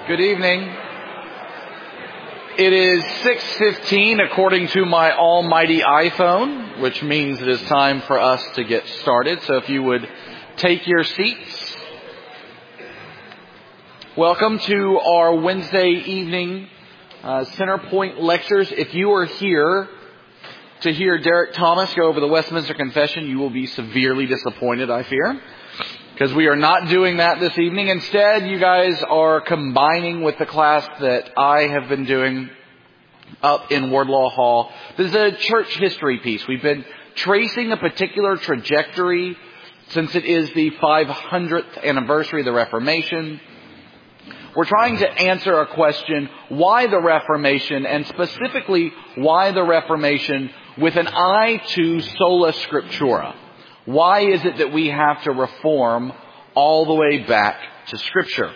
Good evening. It is 6:15 according to my almighty iPhone, which means it is time for us to get started. So if you would take your seats. Welcome to our Wednesday evening Centerpoint lectures. If you are here to hear Derek Thomas go over the Westminster Confession, you will be severely disappointed, I fear. Because we are not doing that this evening. Instead, you guys are combining with the class that I have been doing up in Wardlaw Hall. This is a church history piece. We've been tracing a particular trajectory since it is the 500th anniversary of the Reformation. We're trying to answer a question, why the Reformation, and specifically why the Reformation with an eye to sola scriptura. Why is it that we have to reform all the way back to Scripture?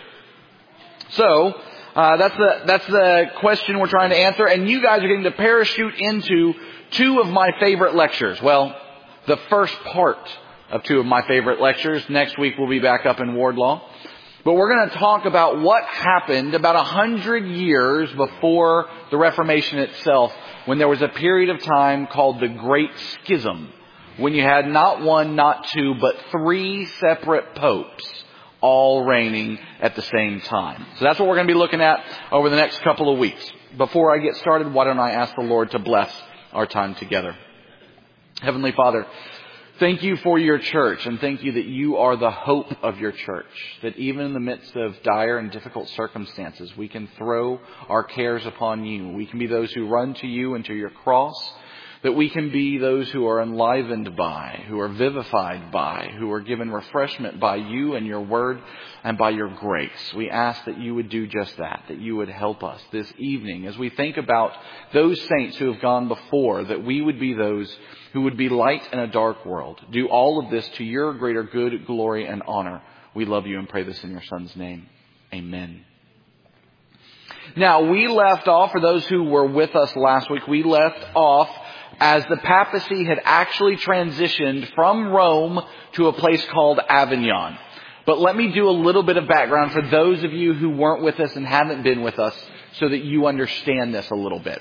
So, that's the question we're trying to answer. And you guys are getting to parachute into two of my favorite lectures. Well, the first part of two of my favorite lectures. Next week we'll be back up in Wardlaw. But we're going to talk about what happened about 100 years before the Reformation itself, when there was a period of time called the Great Schism, when you had not one, not two, but three separate popes all reigning at the same time. So that's what we're going to be looking at over the next couple of weeks. Before I get started, why don't I ask the Lord to bless our time together. Heavenly Father, thank you for your church, and thank you that you are the hope of your church. That even in the midst of dire and difficult circumstances, we can throw our cares upon you. We can be those who run to you and to your cross. That we can be those who are enlivened by, who are vivified by, who are given refreshment by you and your word and by your grace. We ask that you would do just that you would help us this evening as we think about those saints who have gone before, that we would be those who would be light in a dark world. Do all of this to your greater good, glory, and honor. We love you and pray this in your Son's name. Amen. Now, we left off, for those who were with us last week, we left off as the papacy had actually transitioned from Rome to a place called Avignon. But let me do a little bit of background for those of you who weren't with us and haven't been with us, so that you understand this a little bit.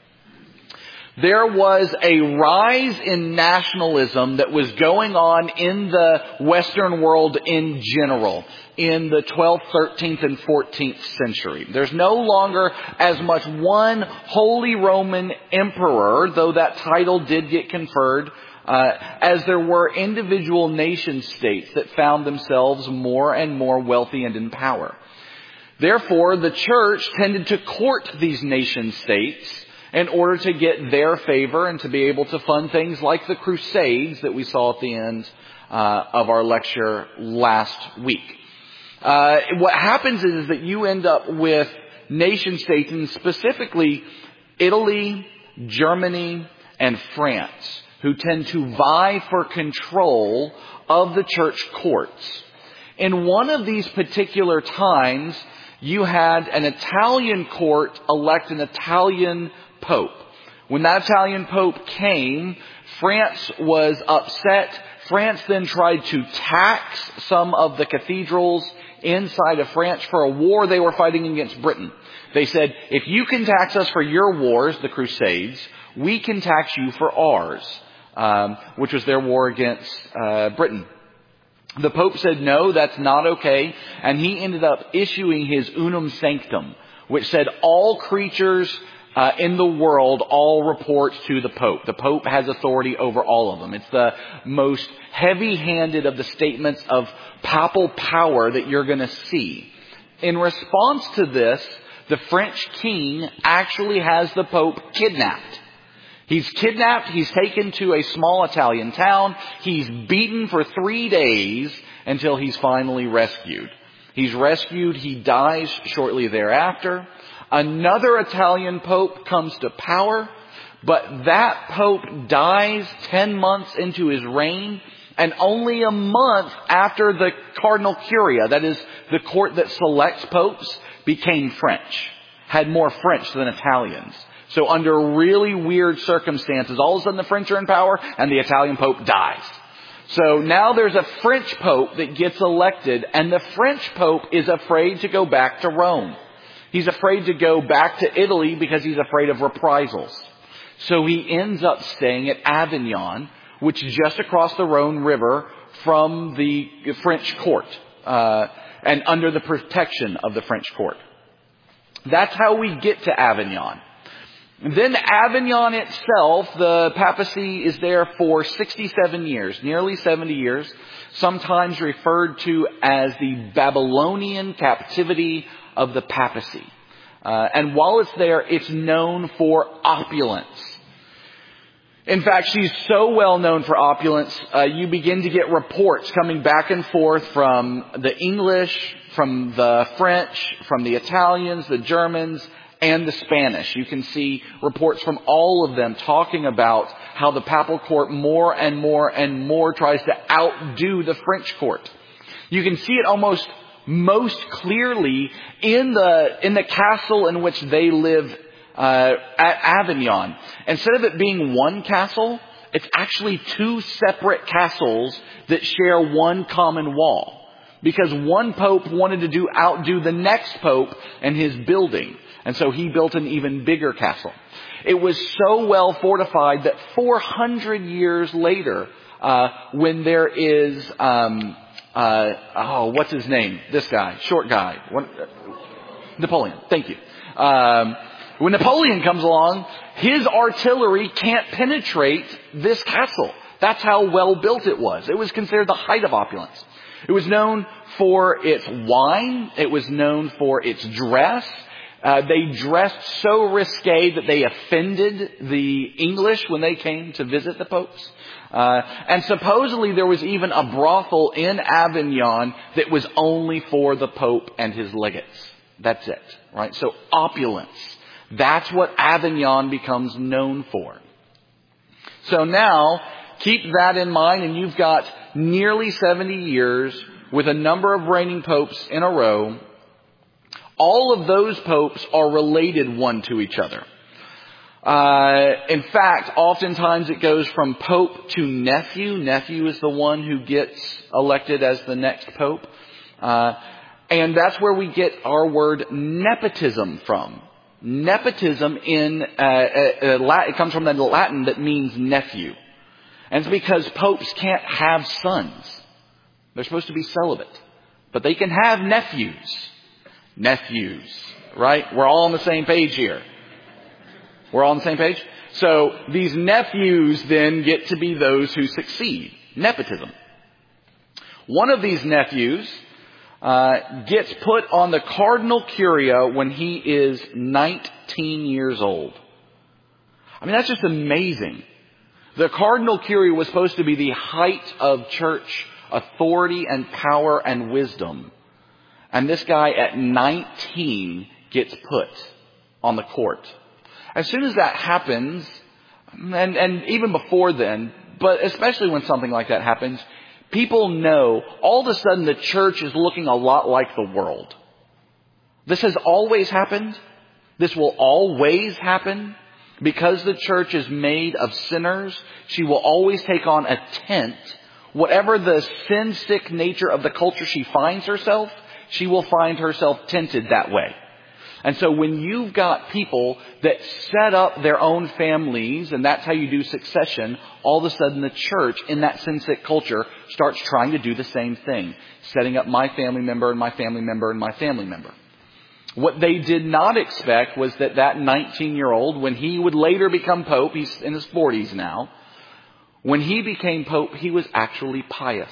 There was a rise in nationalism that was going on in the Western world in general in the 12th, 13th, and 14th century. There's no longer as much one Holy Roman Emperor, though that title did get conferred, as there were individual nation states that found themselves more and more wealthy and in power. Therefore, the church tended to court these nation states in order to get their favor and to be able to fund things like the Crusades that we saw at the end of our lecture last week. What happens is that you end up with nation states, and specifically Italy, Germany, and France, who tend to vie for control of the church courts. In one of these particular times, you had an Italian court elect an Italian Pope. When that Italian Pope came, France was upset. France then tried to tax some of the cathedrals inside of France for a war they were fighting against Britain. They said, if you can tax us for your wars, the Crusades, we can tax you for ours, which was their war against Britain. The Pope said, no, that's not okay. And he ended up issuing his Unum Sanctum, which said all creatures in the world all report to the Pope. The Pope has authority over all of them. It's the most heavy-handed of the statements of papal power that you're going to see. In response to this, the French king actually has the Pope kidnapped. He's kidnapped. He's taken to a small Italian town. He's beaten for 3 days until he's finally rescued. He's rescued. He dies shortly thereafter. Another Italian pope comes to power, but that pope dies 10 months into his reign, and only a month after the Cardinal Curia, that is the court that selects popes, became French. Had more French than Italians. So under really weird circumstances, all of a sudden the French are in power and the Italian pope dies. So now there's a French pope that gets elected, and the French pope is afraid to go back to Rome. He's afraid to go back to Italy because he's afraid of reprisals. So he ends up staying at Avignon, which is just across the Rhone River from the French court, and under the protection of the French court. That's how we get to Avignon. Then Avignon itself, the papacy is there for 67 years, nearly 70 years, sometimes referred to as the Babylonian captivity of the papacy. And while it's there, it's known for opulence. In fact, she's so well known for opulence, you begin to get reports coming back and forth from the English, from the French, from the Italians, the Germans, and the Spanish. You can see reports from all of them talking about how the papal court more and more and more tries to outdo the French court. You can see it almost most clearly in the castle in which they live at Avignon. Instead of it being one castle, it's actually two separate castles that share one common wall. Because one pope wanted to outdo the next pope in his building. And so he built an even bigger castle. It was so well fortified that 400 years later, when there is, what's his name? This guy, short guy. Napoleon. Thank you. When Napoleon comes along, his artillery can't penetrate this castle. That's how well built it was. It was considered the height of opulence. It was known for its wine. It was known for its dress. They dressed so risque that they offended the English when they came to visit the popes. And supposedly there was even a brothel in Avignon that was only for the pope and his legates. That's it, right? So opulence. That's what Avignon becomes known for. So now, keep that in mind, and you've got nearly 70 years with a number of reigning popes in a row. All of those popes are related one to each other. In fact, oftentimes it goes from pope to nephew. Nephew is the one who gets elected as the next pope. And that's where we get our word nepotism from. Nepotism it comes from the Latin that means nephew. And it's because popes can't have sons. They're supposed to be celibate. But they can have nephews. Nephews, right? We're all on the same page here. We're all on the same page? So these nephews then get to be those who succeed. Nepotism. One of these nephews gets put on the cardinal curia when he is 19 years old. I mean, that's just amazing. The cardinal curia was supposed to be the height of church authority and power and wisdom. And this guy at 19 gets put on the court. As soon as that happens, and even before then, but especially when something like that happens, people know all of a sudden the church is looking a lot like the world. This has always happened. This will always happen. Because the church is made of sinners, she will always take on a tint. Whatever the sin-sick nature of the culture she finds herself, she will find herself tinted that way. And so when you've got people that set up their own families, and that's how you do succession, all of a sudden the church in that sin-sick culture starts trying to do the same thing. Setting up my family member and my family member and my family member. What they did not expect was that 19-year-old, when he would later become pope, he's in his 40s now, when he became pope, he was actually pious.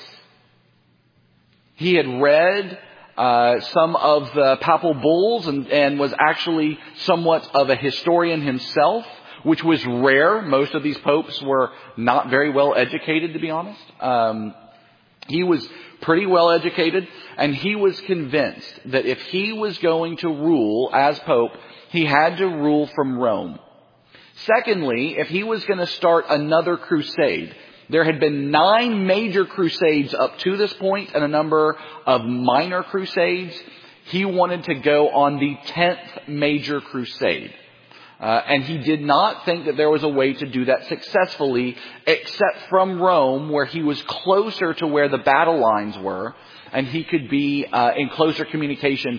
He had read some of the papal bulls and was actually somewhat of a historian himself, which was rare. Most of these popes were not very well educated, to be honest. He was pretty well educated, and he was convinced that if he was going to rule as pope, he had to rule from Rome. Secondly, if he was going to start another crusade, there had been 9 major crusades up to this point and a number of minor crusades. He wanted to go on the 10th major crusade. And he did not think that there was a way to do that successfully except from Rome, where he was closer to where the battle lines were, and he could be in closer communication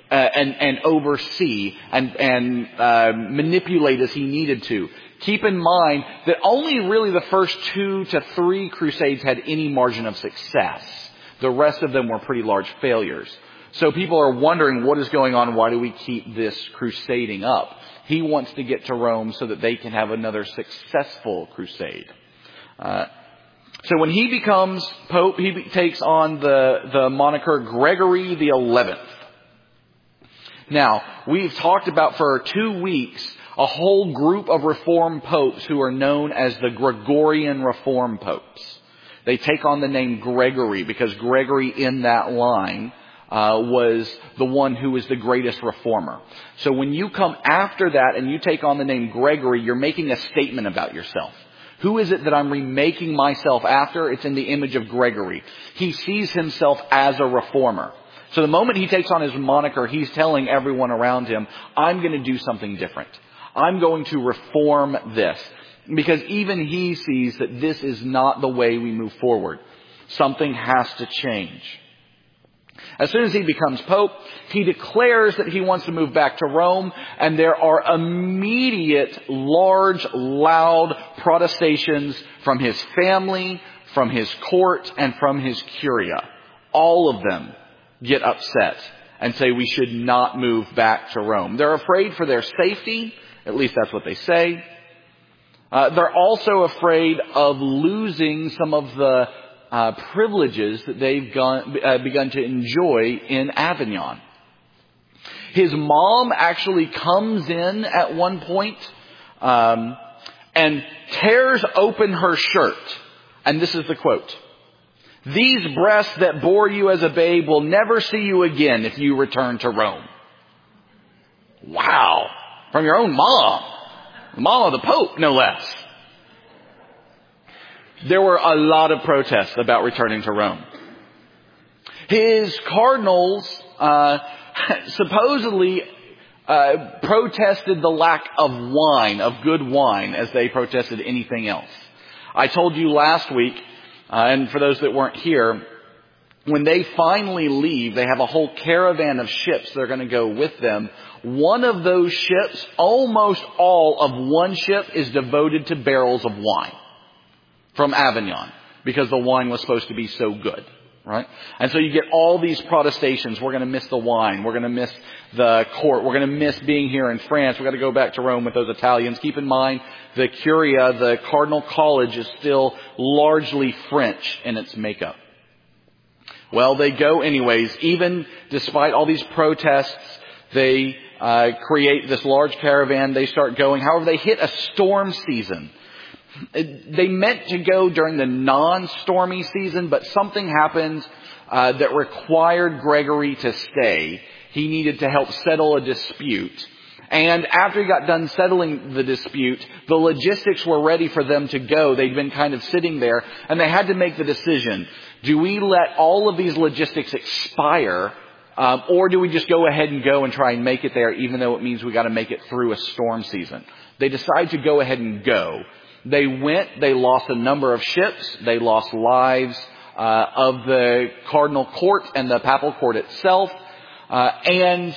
and oversee and manipulate as he needed to. Keep in mind that only really the first 2 to 3 crusades had any margin of success. The rest of them were pretty large failures. So people are wondering what is going on. Why do we keep this crusading up? He wants to get to Rome so that they can have another successful crusade. So when he becomes Pope, he takes on the moniker Gregory the 11th. Now, we've talked about for 2 weeks a whole group of Reformed popes who are known as the Gregorian Reformed popes. They take on the name Gregory because Gregory in that line was the one who was the greatest reformer. So when you come after that and you take on the name Gregory, you're making a statement about yourself. Who is it that I'm remaking myself after? It's in the image of Gregory. He sees himself as a reformer. So the moment he takes on his moniker, he's telling everyone around him, I'm going to do something different. I'm going to reform this. Because even he sees that this is not the way we move forward. Something has to change. As soon as he becomes Pope, he declares that he wants to move back to Rome, and there are immediate, large, loud protestations from his family, from his court, and from his curia. All of them get upset and say we should not move back to Rome. They're afraid for their safety. At least that's what they say. They're also afraid of losing some of the privileges that they've begun to enjoy in Avignon. His mom actually comes in at one point and tears open her shirt. And this is the quote. "These breasts that bore you as a babe will never see you again if you return to Rome." Wow. From your own mom. The mom of the Pope, no less. There were a lot of protests about returning to Rome. His cardinals supposedly protested the lack of wine, of good wine, as they protested anything else. I told you last week, and for those that weren't here, when they finally leave, they have a whole caravan of ships that are going to go with them. One of those ships, almost all of one ship, is devoted to barrels of wine from Avignon, because the wine was supposed to be so good, right? And so you get all these protestations. We're going to miss the wine. We're going to miss the court. We're going to miss being here in France. We've got to go back to Rome with those Italians. Keep in mind, the Curia, the Cardinal College, is still largely French in its makeup. Well, they go anyways. Even despite all these protests, they create this large caravan. They start going. However, they hit a storm season. They meant to go during the non-stormy season, but something happened that required Gregory to stay. He needed to help settle a dispute. And after he got done settling the dispute, the logistics were ready for them to go. They'd been kind of sitting there, and they had to make the decision. Do we let all of these logistics expire, or do we just go ahead and go and try and make it there, even though it means we got to make it through a storm season? They decide to go ahead and go. They went, they lost a number of ships, they lost lives of the cardinal court and the papal court itself, and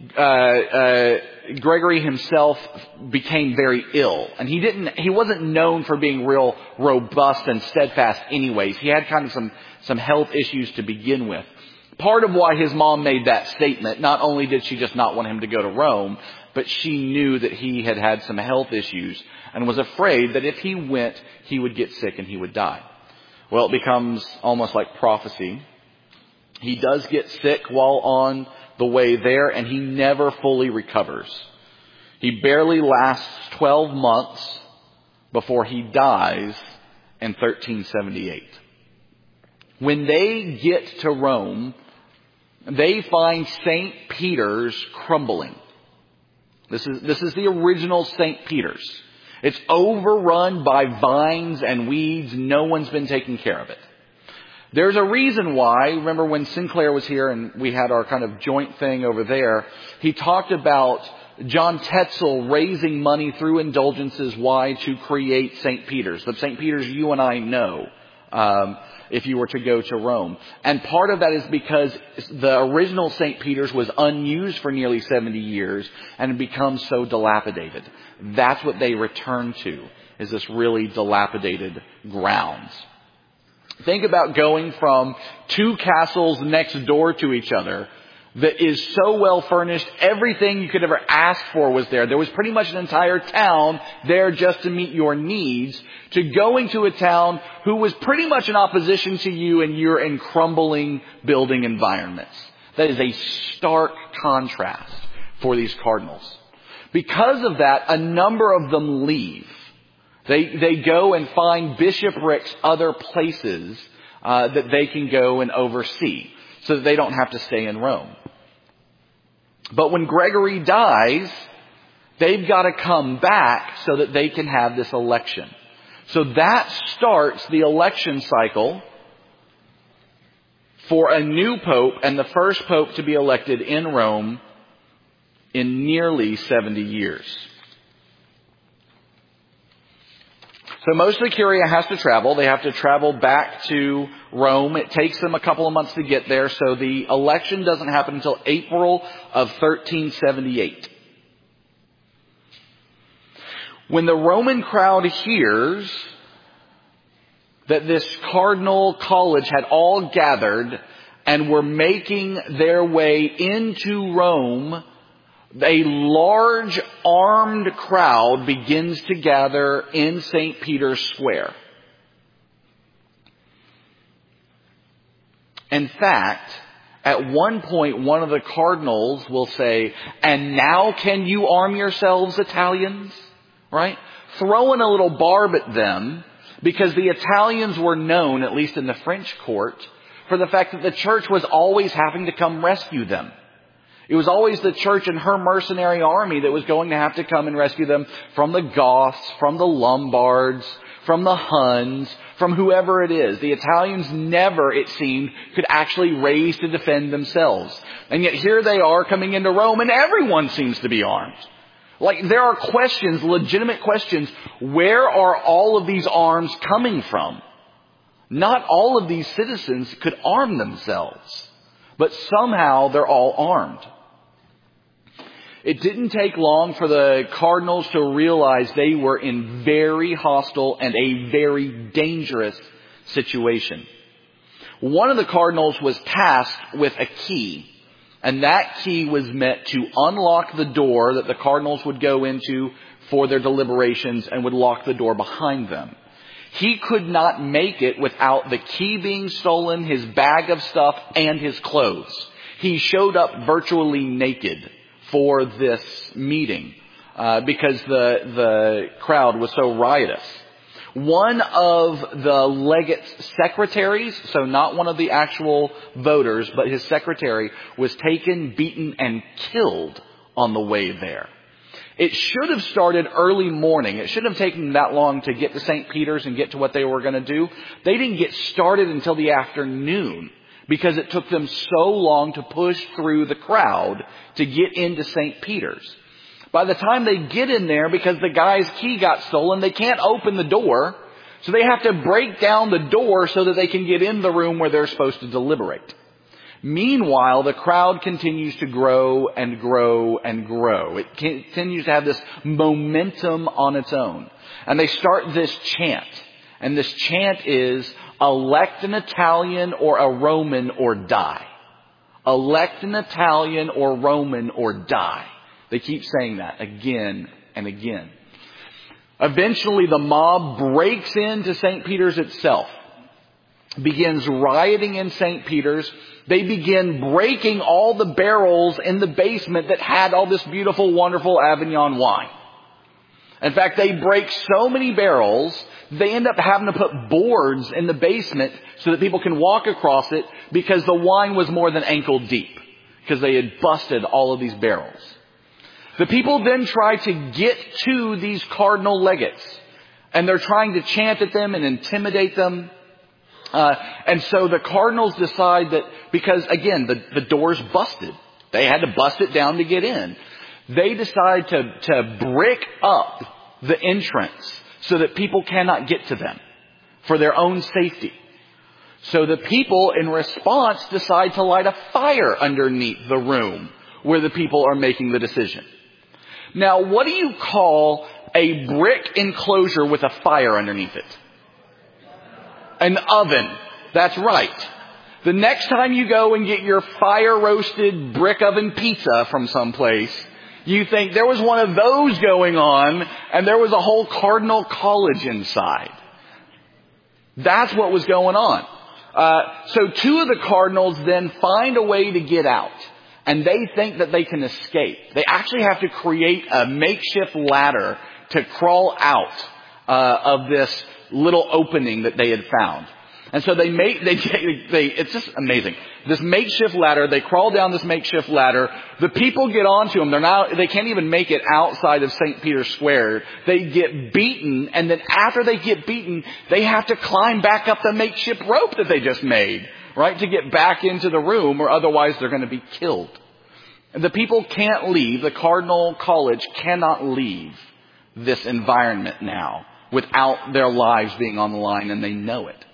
Gregory himself became very ill. And he wasn't known for being real robust and steadfast anyways. He had kind of some health issues to begin with. Part of why his mom made that statement, not only did she just not want him to go to Rome, but she knew that he had had some health issues and was afraid that if he went, he would get sick and he would die. Well, it becomes almost like prophecy. He does get sick while on the way there, and he never fully recovers. He barely lasts 12 months before he dies in 1378. When they get to Rome, they find St. Peter's crumbling. This is the original St. Peter's. It's overrun by vines and weeds. No one's been taking care of it. There's a reason why. Remember when Sinclair was here and we had our kind of joint thing over there, he talked about John Tetzel raising money through indulgences. Why? To create St. Peter's. The St. Peter's you and I know. if you were to go to Rome. And part of that is because the original St. Peter's was unused for nearly 70 years and had become so dilapidated. That's what they returned to, is this really dilapidated grounds. Think about going from two castles next door to each other that is so well furnished, everything you could ever ask for was there. There was pretty much an entire town there just to meet your needs, to going to a town who was pretty much in opposition to you and you're in crumbling building environments. That is a stark contrast for these cardinals. Because of that, a number of them leave. They go and find bishoprics, other places that they can go and oversee, so that they don't have to stay in Rome. But when Gregory dies, they've got to come back so that they can have this election. So that starts the election cycle for a new pope, and the first pope to be elected in Rome in nearly 70 years. So most of the Curia has to travel. They have to travel back to Rome. It takes them a couple of months to get there. So the election doesn't happen until April of 1378. When the Roman crowd hears that this cardinal college had all gathered and were making their way into Rome, a large armed crowd begins to gather in St. Peter's Square. In fact, at one point, one of the cardinals will say, "And now can you arm yourselves, Italians?" Right? Throwing a little barb at them, because the Italians were known, at least in the French court, for the fact that the church was always having to come rescue them. It was always the church and her mercenary army that was going to have to come and rescue them from the Goths, from the Lombards, from the Huns, from whoever it is. The Italians never, it seemed, could actually raise to defend themselves. And yet here they are coming into Rome, and everyone seems to be armed. Like, there are questions, legitimate questions. Where are all of these arms coming from? Not all of these citizens could arm themselves, but somehow they're all armed. It didn't take long for the cardinals to realize they were in very hostile and a very dangerous situation. One of the cardinals was tasked with a key, and that key was meant to unlock the door that the cardinals would go into for their deliberations and would lock the door behind them. He could not make it without the key being stolen, his bag of stuff, and his clothes. He showed up virtually naked for this meeting because the crowd was so riotous. One of the legate's secretaries, so not one of the actual voters, but his secretary, was taken, beaten, and killed on the way there. It should have started early morning. It shouldn't have taken that long to get to St. Peter's and get to what they were going to do. They didn't get started until the afternoon because it took them so long to push through the crowd to get into St. Peter's. By the time they get in there, because the guy's key got stolen, they can't open the door. So they have to break down the door so that they can get in the room where they're supposed to deliberate. Meanwhile, the crowd continues to grow and grow and grow. It continues to have this momentum on its own. And they start this chant. And this chant is, elect an Italian or a Roman or die. Elect an Italian or Roman or die. They keep saying that again and again. Eventually, the mob breaks into St. Peter's itself, begins rioting in St. Peter's. They begin breaking all the barrels in the basement that had all this beautiful, wonderful Avignon wine. In fact, they break so many barrels, they end up having to put boards in the basement so that people can walk across it because the wine was more than ankle deep because they had busted all of these barrels. The people then try to get to these cardinal legates, and they're trying to chant at them and intimidate them. And so the cardinals decide that, because again, the door's busted. They had to bust it down to get in. They decide to brick up the entrance so that people cannot get to them. for their own safety. So the people, in response, decide to light a fire underneath the room where the people are making the decision. Now, what do you call a brick enclosure with a fire underneath it? An oven. That's right. The next time you go and get your fire-roasted brick oven pizza from someplace, you think there was one of those going on and there was a whole Cardinal College inside. That's what was going on. So two of the cardinals then find a way to get out. And they think that they can escape. They actually have to create a makeshift ladder to crawl out of this little opening that they had found. And so it's just amazing. This makeshift ladder, they crawl down this makeshift ladder. The people get onto them. They can't even make it outside of St. Peter's Square. They get beaten, and then after they get beaten, they have to climb back up the makeshift rope that they just made, right, to get back into the room, or otherwise they're going to be killed. And the people can't leave. The Cardinal College cannot leave this environment now without their lives being on the line, and they know it.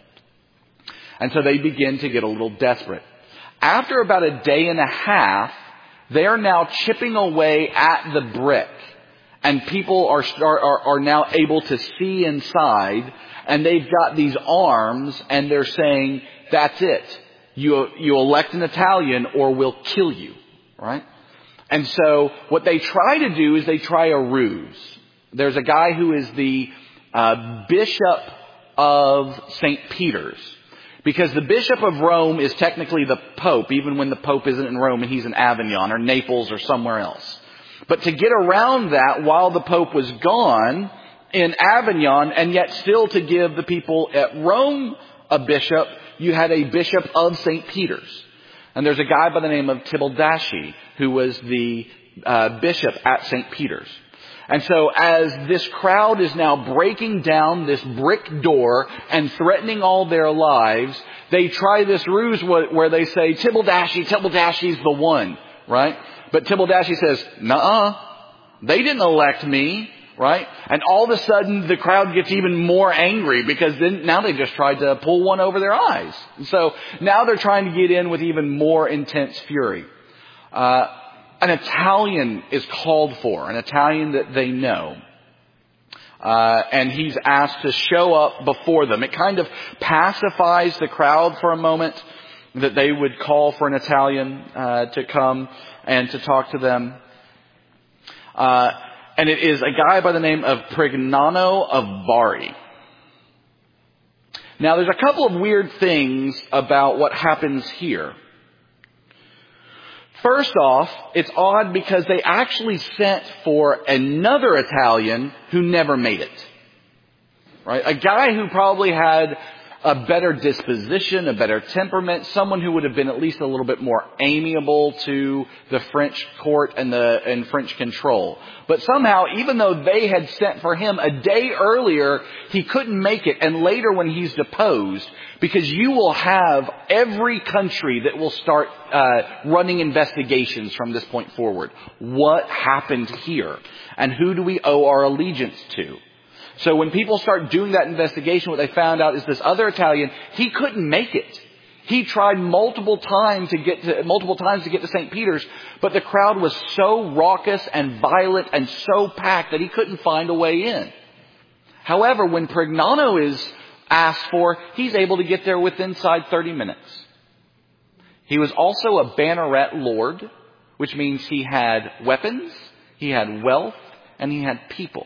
And so they begin to get a little desperate. After about a day and a half, they are now chipping away at the brick. And people are now able to see inside. And they've got these arms, and they're saying, that's it. You elect an Italian or we'll kill you. Right? And so what they try to do is they try a ruse. There's a guy who is the Bishop of St. Peter's. Because the Bishop of Rome is technically the Pope, even when the Pope isn't in Rome and he's in Avignon or Naples or somewhere else. But to get around that while the Pope was gone in Avignon, and yet still to give the people at Rome a bishop, you had a Bishop of St. Peter's. And there's a guy by the name of Tibildasci who was the bishop at St. Peter's. And so as this crowd is now breaking down this brick door and threatening all their lives, they try this ruse where they say, Tibildasci's the one, right? But Tibildasci says, nuh-uh, they didn't elect me, right? And all of a sudden the crowd gets even more angry because now they just tried to pull one over their eyes. And so now they're trying to get in with even more intense fury. An Italian is called for, an Italian that they know. And he's asked to show up before them. It kind of pacifies the crowd for a moment that they would call for an Italian to come and to talk to them. And it is a guy by the name of Prignano of Bari. Now there's a couple of weird things about what happens here. First off, it's odd because they actually sent for another Italian who never made it. Right? A guy who probably had a better disposition, a better temperament, someone who would have been at least a little bit more amiable to the French court and French control. But somehow, even though they had sent for him a day earlier, he couldn't make it. And later when he's deposed, because you will have every country that will start running investigations from this point forward. What happened here? And who do we owe our allegiance to? So when people start doing that investigation, what they found out is this other Italian, he couldn't make it. He tried multiple times to get to St. Peter's, but the crowd was so raucous and violent and so packed that he couldn't find a way in. However, when Prignano is asked for, he's able to get there within 30 minutes. He was also a banneret lord, which means he had weapons, he had wealth, and he had people.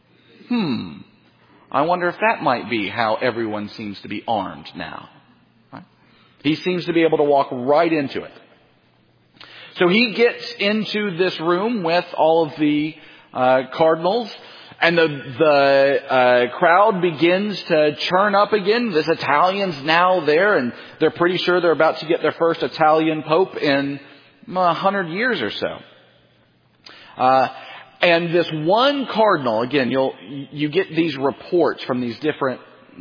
I wonder if that might be how everyone seems to be armed now. Right? He seems to be able to walk right into it. So he gets into this room with all of the cardinals, and the crowd begins to churn up again. This Italian's now there, and they're pretty sure they're about to get their first Italian pope in 100 years or so. And this one cardinal, again, you get these reports from these different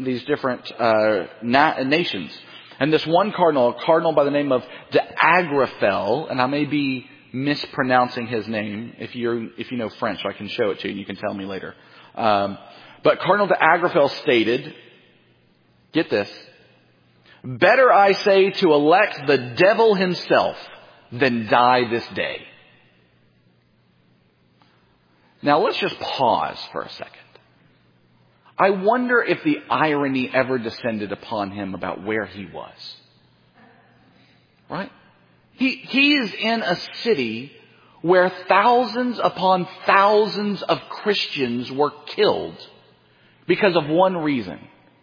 nations. And this one cardinal, a cardinal by the name of de Agrafel, and I may be mispronouncing his name. If you know French, I can show it to you and you can tell me later. But Cardinal de Agrafel stated, Get this. Better, I say, to elect the devil himself than die this day. Now let's just pause for a second. I wonder if the irony ever descended upon him about where he was. Right? He is in a city where thousands upon thousands of Christians were killed because of one reason.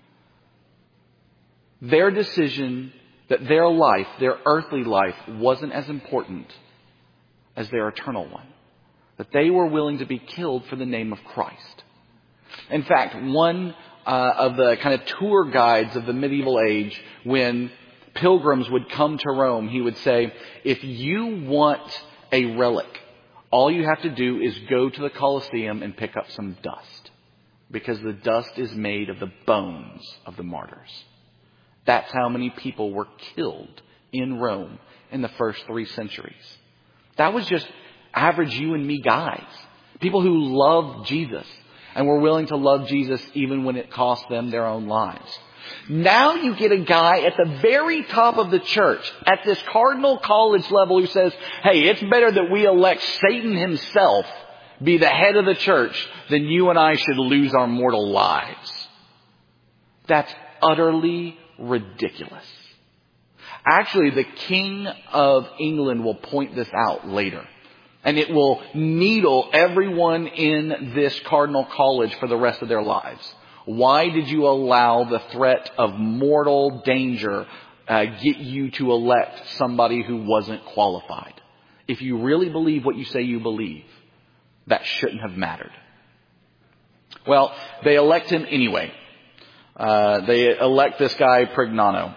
Their decision that their life, their earthly life, wasn't as important as their eternal one. That they were willing to be killed for the name of Christ. In fact, one of the kind of tour guides of the medieval age, when pilgrims would come to Rome, he would say, if you want a relic, all you have to do is go to the Colosseum and pick up some dust. Because the dust is made of the bones of the martyrs. That's how many people were killed in Rome in the first 3 centuries. That was just average you and me guys. People who loved Jesus and were willing to love Jesus even when it cost them their own lives. Now you get a guy at the very top of the church, at this cardinal college level, who says, hey, it's better that we elect Satan himself be the head of the church than you and I should lose our mortal lives. That's utterly ridiculous. Actually, the King of England will point this out later. And it will needle everyone in this cardinal college for the rest of their lives. Why did you allow the threat of mortal danger get you to elect somebody who wasn't qualified? If you really believe what you say you believe, that shouldn't have mattered. Well, they elect him anyway. They elect this guy, Prignano.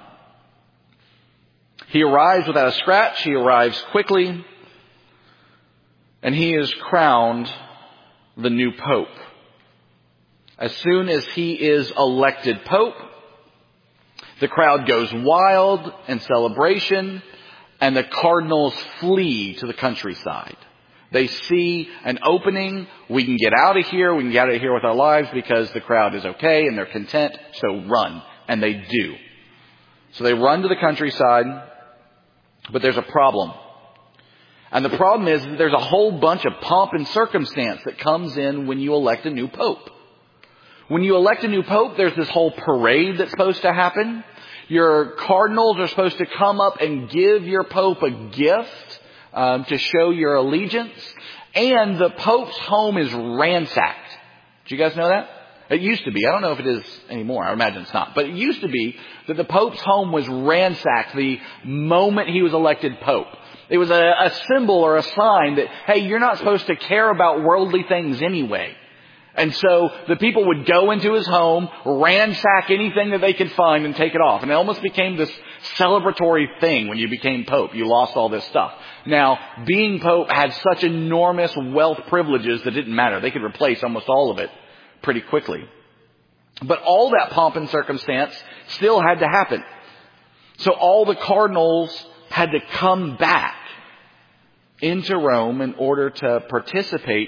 He arrives without a scratch. He arrives quickly. And he is crowned the new pope. As soon as he is elected pope, the crowd goes wild in celebration, and the cardinals flee to the countryside. They see an opening. We can get out of here. We can get out of here with our lives because the crowd is okay and they're content. So run. And they do. So they run to the countryside, but there's a problem. And the problem is that there's a whole bunch of pomp and circumstance that comes in when you elect a new pope. When you elect a new pope, there's this whole parade that's supposed to happen. Your cardinals are supposed to come up and give your pope a gift to show your allegiance. And the pope's home is ransacked. Did you guys know that? It used to be. I don't know if it is anymore. I imagine it's not. But it used to be that the pope's home was ransacked the moment he was elected pope. It was a symbol or a sign that, hey, you're not supposed to care about worldly things anyway. And so the people would go into his home, ransack anything that they could find and take it off. And it almost became this celebratory thing when you became pope. You lost all this stuff. Now, being pope had such enormous wealth privileges that it didn't matter. They could replace almost all of it pretty quickly. But all that pomp and circumstance still had to happen. So all the cardinals had to come back into Rome in order to participate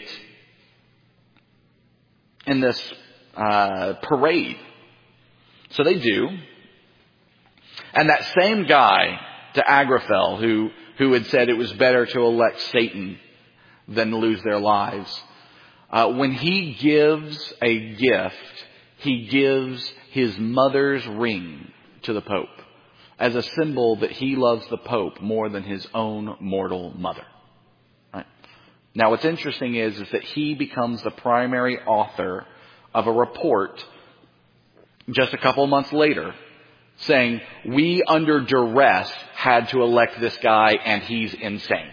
in this parade. So they do. And that same guy, to Agrafel, who had said it was better to elect Satan than lose their lives, when he gives a gift, he gives his mother's ring to the Pope as a symbol that he loves the Pope more than his own mortal mother. Right? Now, what's interesting is that he becomes the primary author of a report just a couple months later saying, we under duress had to elect this guy and he's insane.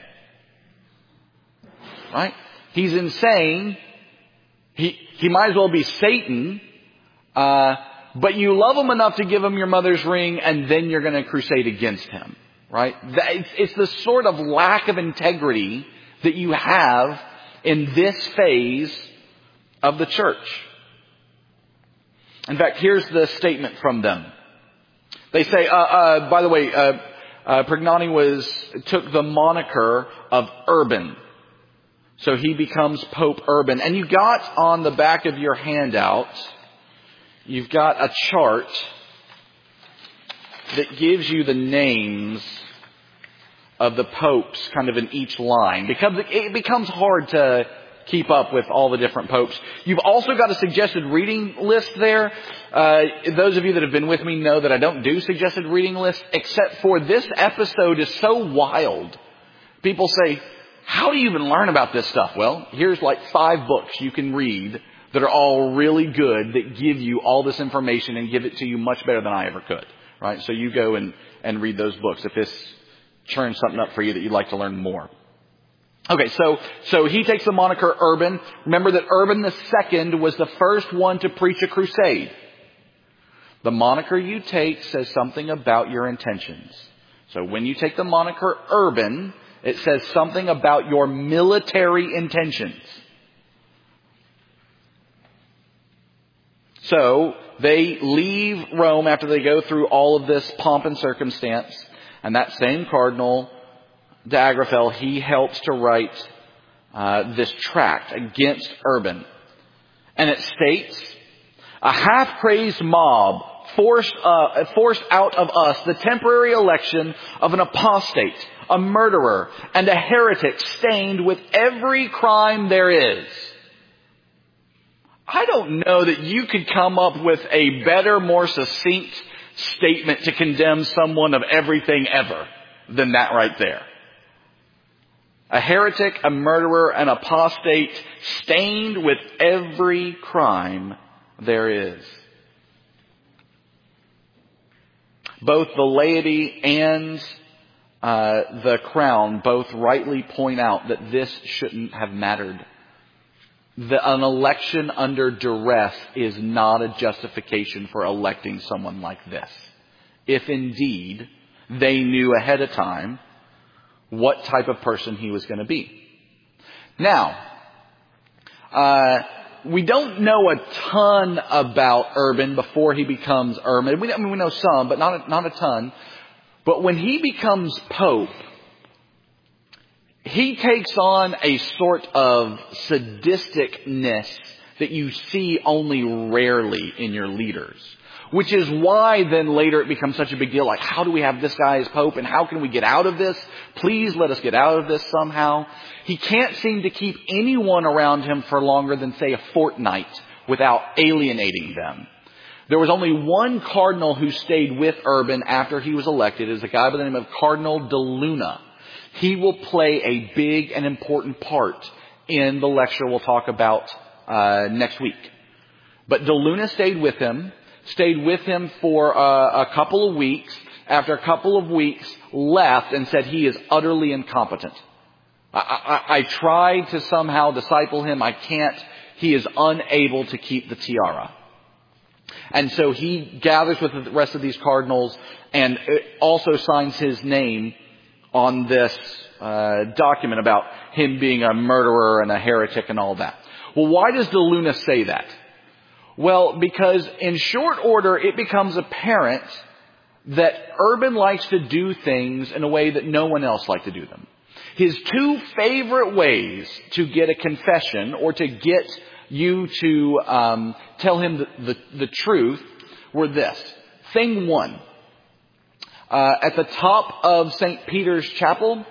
Right? He's insane. He might as well be Satan. But you love him enough to give him your mother's ring and then you're going to crusade against him. Right? It's the sort of lack of integrity that you have in this phase of the church. In fact, here's the statement from them. They say, by the way, Prignani took the moniker of Urban. So he becomes Pope Urban. And you got on the back of your handout, you've got a chart that gives you the names of the popes kind of in each line, because it becomes hard to keep up with all the different popes. You've also got a suggested reading list there. Those of you that have been with me know that I don't do suggested reading lists, except for this episode is so wild. People say, how do you even learn about this stuff? Well, here's like 5 books you can read that are all really good, that give you all this information and give it to you much better than I ever could. Right? So you go and read those books if this churns something up for you that you'd like to learn more. Okay, so he takes the moniker Urban. Remember that Urban II was the first one to preach a crusade. The moniker you take says something about your intentions. So when you take the moniker Urban, it says something about your military intentions. So they leave Rome after they go through all of this pomp and circumstance. And that same cardinal, de Agrafel, he helps to write this tract against Urban. And it states, a half-crazed mob forced out of us the temporary election of an apostate, a murderer, and a heretic stained with every crime there is. I don't know that you could come up with a better, more succinct statement to condemn someone of everything ever than that right there. A heretic, a murderer, an apostate, stained with every crime there is. Both the laity and the crown both rightly point out that this shouldn't have mattered. An election under duress is not a justification for electing someone like this. If indeed they knew ahead of time what type of person he was going to be. Now, we don't know a ton about Urban before he becomes Urban. We know some, but not a ton. But when he becomes Pope, he takes on a sort of sadisticness that you see only rarely in your leaders. Which is why then later it becomes such a big deal. Like, how do we have this guy as Pope and how can we get out of this? Please let us get out of this somehow. He can't seem to keep anyone around him for longer than, say, a fortnight without alienating them. There was only one cardinal who stayed with Urban after he was elected. It is a guy by the name of Cardinal de Luna. He will play a big and important part in the lecture we'll talk about next week. But de Luna stayed with him for a couple of weeks. After a couple of weeks, left and said he is utterly incompetent. I tried to somehow disciple him. I can't. He is unable to keep the tiara. And so he gathers with the rest of these cardinals and also signs his name on this document about him being a murderer and a heretic and all that. Well, why does de Luna say that? Well, because in short order, it becomes apparent that Urban likes to do things in a way that no one else likes to do them. His 2 favorite ways to get a confession or to get you to tell him the truth were this. Thing 1. At the top of St. Peter's Chapel,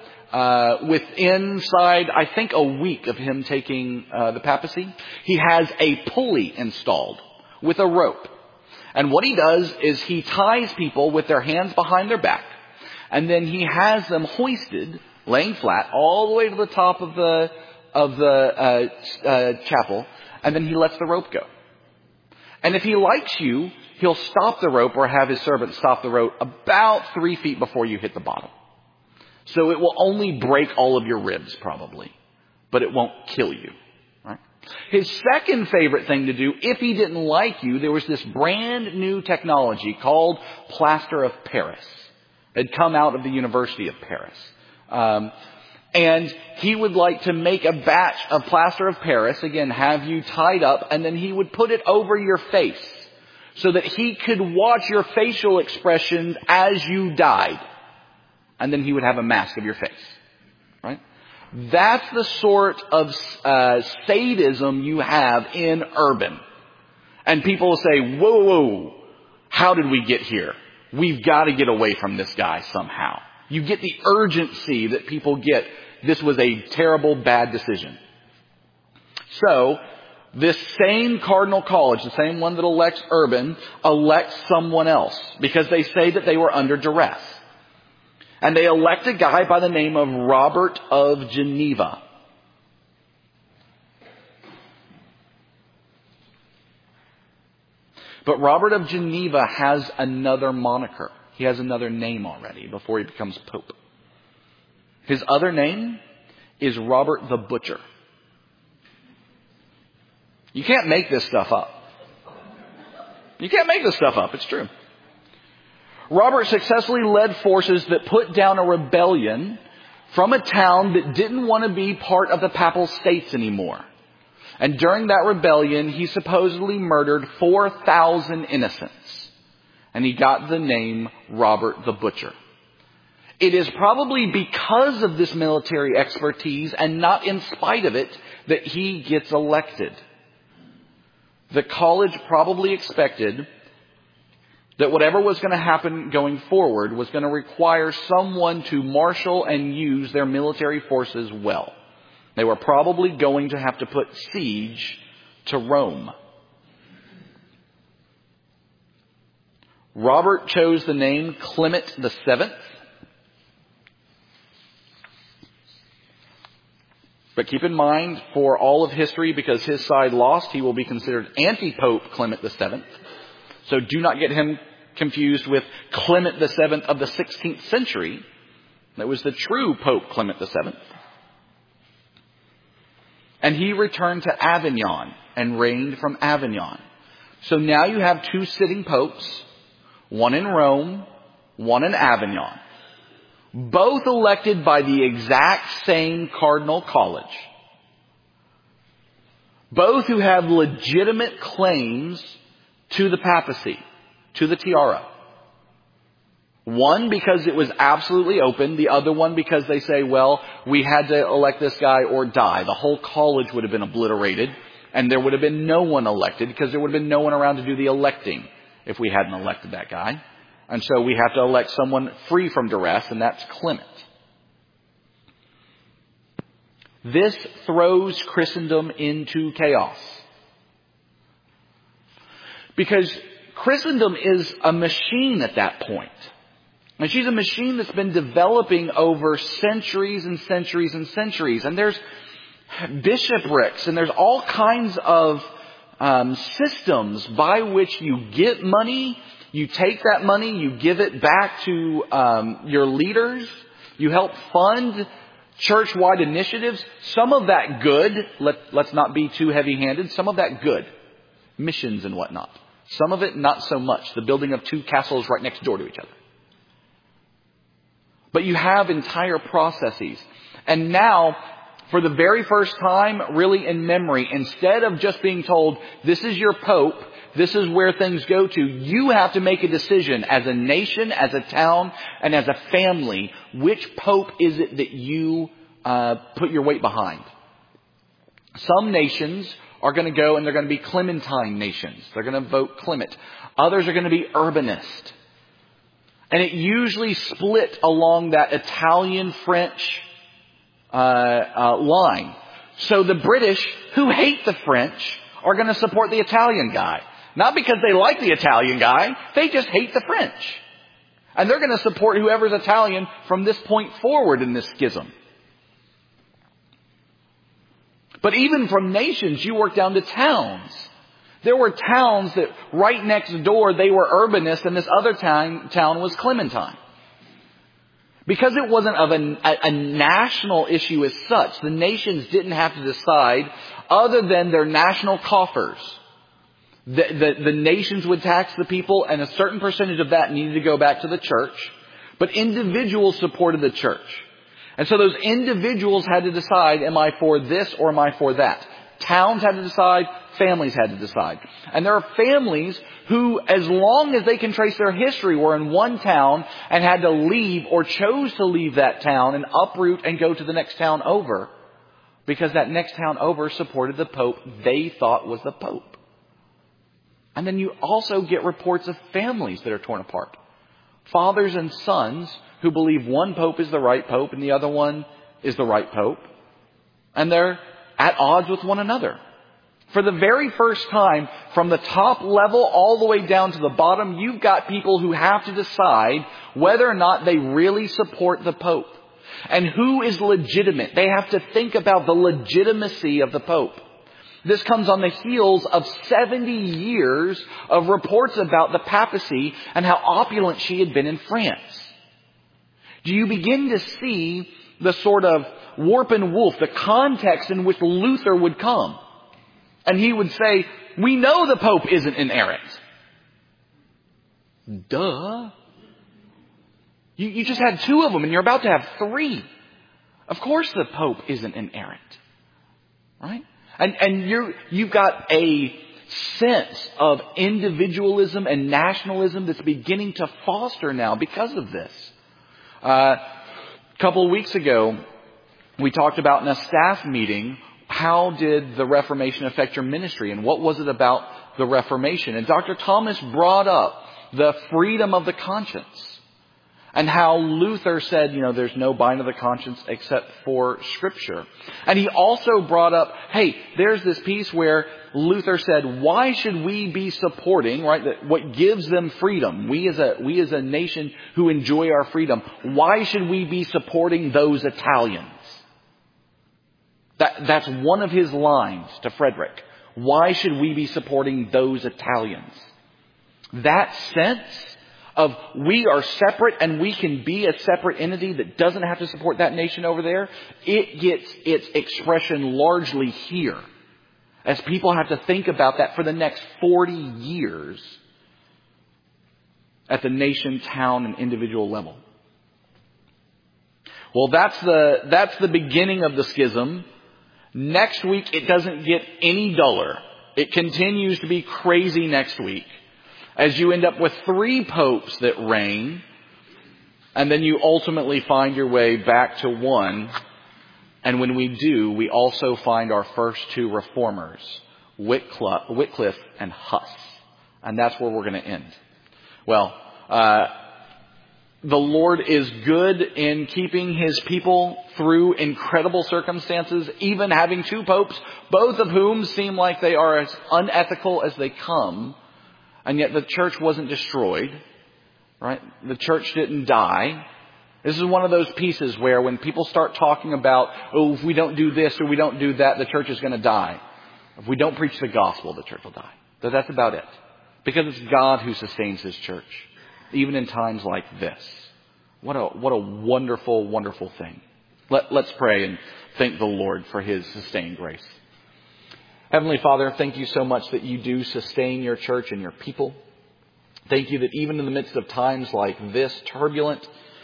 inside, I think, a week of him taking the papacy, he has a pulley installed with a rope. And what he does is he ties people with their hands behind their back, and then he has them hoisted, laying flat, all the way to the top of the chapel, and then he lets the rope go. And if he likes you, he'll stop the rope or have his servant stop the rope about 3 feet before you hit the bottom. So it will only break all of your ribs probably, but it won't kill you. Right? His second favorite thing to do, if he didn't like you, there was this brand new technology called plaster of Paris. It had come out of the University of Paris. And he would like to make a batch of plaster of Paris, again, have you tied up, and then he would put it over your face so that he could watch your facial expressions as you died. And then he would have a mask of your face. Right? That's the sort of sadism you have in Urban. And people will say, whoa, how did we get here? we've got to get away from this guy somehow. You get the urgency that people get. This was a terrible, bad decision. So, this same Cardinal College, the same one that elects Urban, elects someone else because they say that they were under duress. And they elect a guy by the name of Robert of Geneva. But Robert of Geneva has another moniker. He has another name already before he becomes Pope. His other name is Robert the Butcher. You can't make this stuff up. You can't make this stuff up. It's true. Robert successfully led forces that put down a rebellion from a town that didn't want to be part of the Papal States anymore. And during that rebellion, he supposedly murdered 4,000 innocents. And he got the name Robert the Butcher. It is probably because of this military expertise and not in spite of it that he gets elected. The college probably expected that whatever was going to happen going forward was going to require someone to marshal and use their military forces well. They were probably going to have to put siege to Rome. Robert chose the name Clement VII. But keep in mind, for all of history, because his side lost, he will be considered anti-Pope Clement VII. So do not get him confused with Clement VII of the 16th century. That was the true Pope Clement VII. And he returned to Avignon and reigned from Avignon. So now you have two sitting popes, one in Rome, one in Avignon. Both elected by the exact same Cardinal College. Both who have legitimate claims to the papacy, to the tiara. One because it was absolutely open. The other one because they say, well, we had to elect this guy or die. The whole college would have been obliterated and there would have been no one elected because there would have been no one around to do the electing if we hadn't elected that guy. And so we have to elect someone free from duress, and that's Clement. This throws Christendom into chaos. Because Christendom is a machine at that point. And she's a machine that's been developing over centuries and centuries and centuries. And there's bishoprics and there's all kinds of systems by which you get money. You take that money, you give it back to your leaders. You help fund church-wide initiatives. Some of that good. Let's not be too heavy-handed. Some of that good. Missions and whatnot. Some of it not so much. The building of two castles right next door to each other. But you have entire processes. And now, for the very first time, really in memory, instead of just being told, this is your pope, this is where things go to, you have to make a decision as a nation, as a town, and as a family. Which pope is it that you put your weight behind? Some nations are going to go and they're going to be Clementine nations. They're going to vote Clement. Others are going to be Urbanist. And it usually split along that Italian-French line. So the British, who hate the French, are going to support the Italian guy. Not because they like the Italian guy, they just hate the French. And they're going to support whoever's Italian from this point forward in this schism. But even from nations, you work down to towns. There were towns that right next door, they were Urbanist, and this other town was Clementine. Because it wasn't of a national issue as such, the nations didn't have to decide other than their national coffers. The nations would tax the people, and a certain percentage of that needed to go back to the church. But individuals supported the church. And so those individuals had to decide, am I for this or am I for that? Towns had to decide, families had to decide. And there are families who, as long as they can trace their history, were in one town and had to leave or chose to leave that town and uproot and go to the next town over. Because that next town over supported the Pope they thought was the Pope. And then you also get reports of families that are torn apart. Fathers and sons who believe one pope is the right pope and the other one is the right pope. And they're at odds with one another. For the very first time, from the top level all the way down to the bottom, you've got people who have to decide whether or not they really support the pope. And who is legitimate. They have to think about the legitimacy of the pope. This comes on the heels of 70 years of reports about the papacy and how opulent she had been in France. Do you begin to see the sort of warp and woof, the context in which Luther would come? And he would say, we know the Pope isn't inerrant. Duh. You just had 2 of them and you're about to have 3. Of course the Pope isn't inerrant. Right? And you've got a sense of individualism and nationalism that's beginning to foster now because of this. A couple of weeks ago, we talked about in a staff meeting, how did the Reformation affect your ministry and what was it about the Reformation? And Dr. Thomas brought up the freedom of the conscience and how Luther said, there's no bind of the conscience except for Scripture. And he also brought up, hey, there's this piece where Luther said, why should we be supporting, right, what gives them freedom? We as a nation who enjoy our freedom, why should we be supporting those Italians? That's one of his lines to Frederick. Why should we be supporting those Italians? That sense of we are separate and we can be a separate entity that doesn't have to support that nation over there, it gets its expression largely here. As people have to think about that for the next 40 years at the nation, town, and individual level. Well, that's the beginning of the schism. Next week, it doesn't get any duller. It continues to be crazy next week, as you end up with 3 popes that reign, and then you ultimately find your way back to 1. And when we do, we also find our first 2 reformers, Wycliffe and Huss. And that's where we're going to end. Well, the Lord is good in keeping His people through incredible circumstances, even having 2 popes, both of whom seem like they are as unethical as they come. And yet the church wasn't destroyed, right? The church didn't die. This is one of those pieces where when people start talking about, if we don't do this or we don't do that, the church is going to die. If we don't preach the gospel, the church will die. But that's about it. Because it's God who sustains His church, even in times like this. What a wonderful, wonderful thing. Let's pray and thank the Lord for His sustained grace. Heavenly Father, thank you so much that you do sustain your church and your people. Thank you that even in the midst of times like this, turbulent,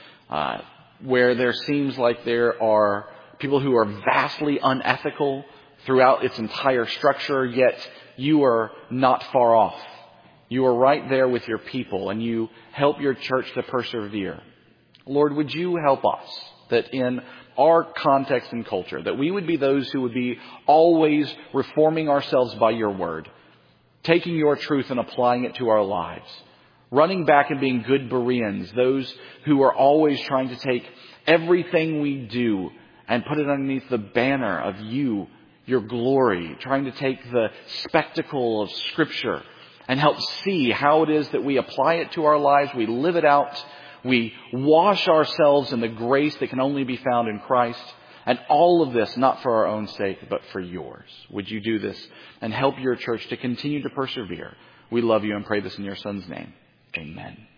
where there seems like there are people who are vastly unethical throughout its entire structure, yet you are not far off. You are right there with your people, and you help your church to persevere. Lord, would you help us that in our context and culture, that we would be those who would be always reforming ourselves by your word, taking your truth and applying it to our lives, running back and being good Bereans, those who are always trying to take everything we do and put it underneath the banner of you, your glory, trying to take the spectacle of Scripture and help see how it is that we apply it to our lives, we live it out, we wash ourselves in the grace that can only be found in Christ, and all of this not for our own sake, but for yours. Would you do this and help your church to continue to persevere? We love you and pray this in your Son's name. Amen.